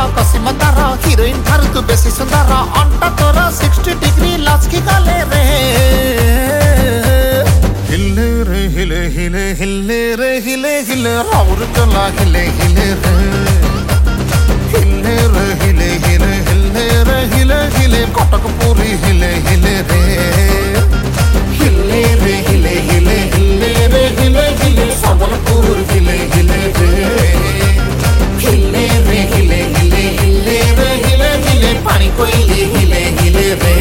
कसिम तार हिरोइन ठारू तू बेसी सुंदर अंटा तोर 60 डिग्री लचकी गले रे हिले रे हिले हिले हिले रे हिले हिले राउरकेला हिले हिले रे हिले रे हिले हिले हिले रे हिले हिले कटकपुरी हिले हिले रे हिले रे हिले हिले हिले रे हिले हिले संबलपुर हिले हिले रे हिले रे हिले हिले हिले रे हिले हिले पानी कोइली हिले हिले रे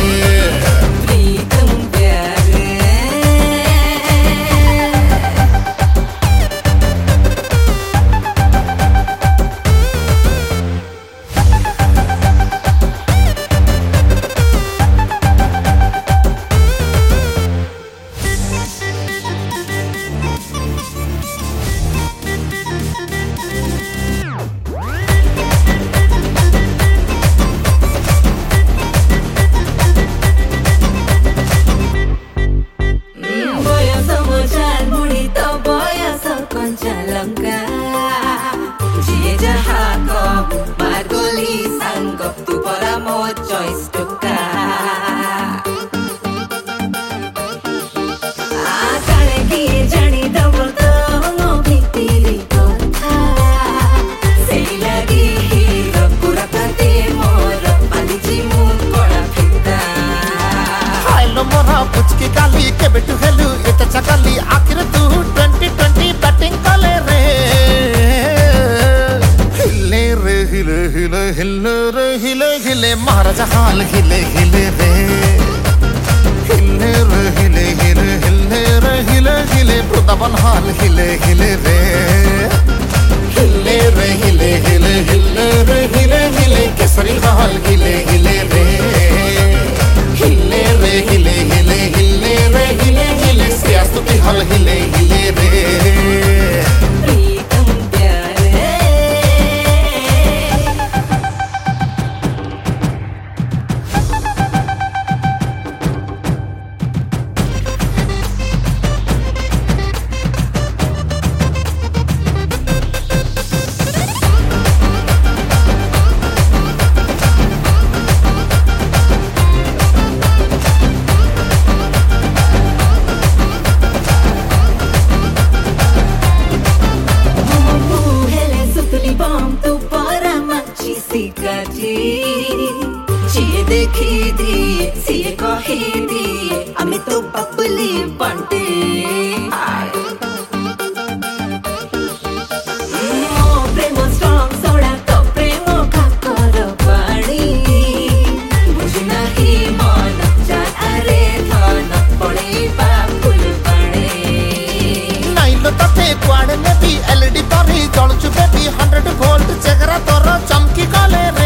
आखिर तू 2020 बैटिंग कले रे हिले रे हिले हिले हिले रे हिले हिले महाराजा हाल हिले हिले रे हिले रे हिले हिले हिले रे हिले हिले वृंदावन हाल हिले हिले रे हिले रे हिले हिले हिले रे हिले हिले केसरी हाल हिले हिले रे हिले रे हिले हिले हिले रे हिले हिले सियासती हाल हिले हिले रे जिए देखी दिए सिए कही दिए हमें तो पपली बंटे प्रेम स्ट्रॉन्ग सोडा तो प्रेम का कर पानी बुझी नहीं मन जान अरे धन पड़े बापुल पड़े नाइलो तते क्वाड में भी एलईडी तरी जळचु बेबी 100 वोल्ट जगरा तोर चमकी गले रे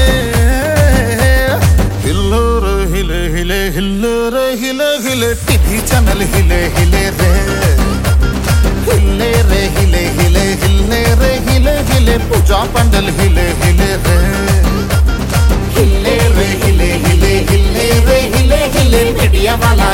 हिले हिले हिले रे हिले हिले टीवी चैनल हिले हिले रे हिले रे हिले हिले हिले रे हिले हिले पूजा पंडल हिले हिले रे हिले रे हिले हिले हिले रे हिले हिले मीडिया वाला